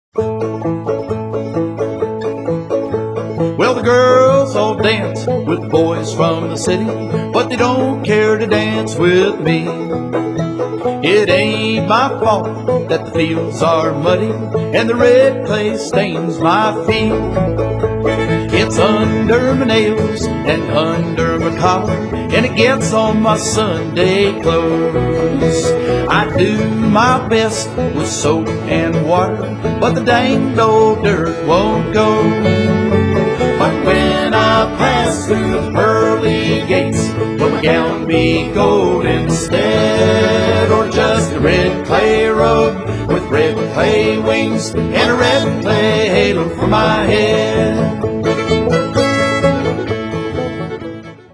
Well, the girls all dance with boys from the city, but they don't care to dance with me. It ain't my fault that the fields are muddy and the red clay stains my feet. It's under my nails and under my collar, and it gets on my Sunday clothes. I do my best with soap and water, but the dang old dirt won't go. But when I pass through the pearly gates, will my gown be gold instead, or just a red clay robe with red clay wings and a red clay halo for my head?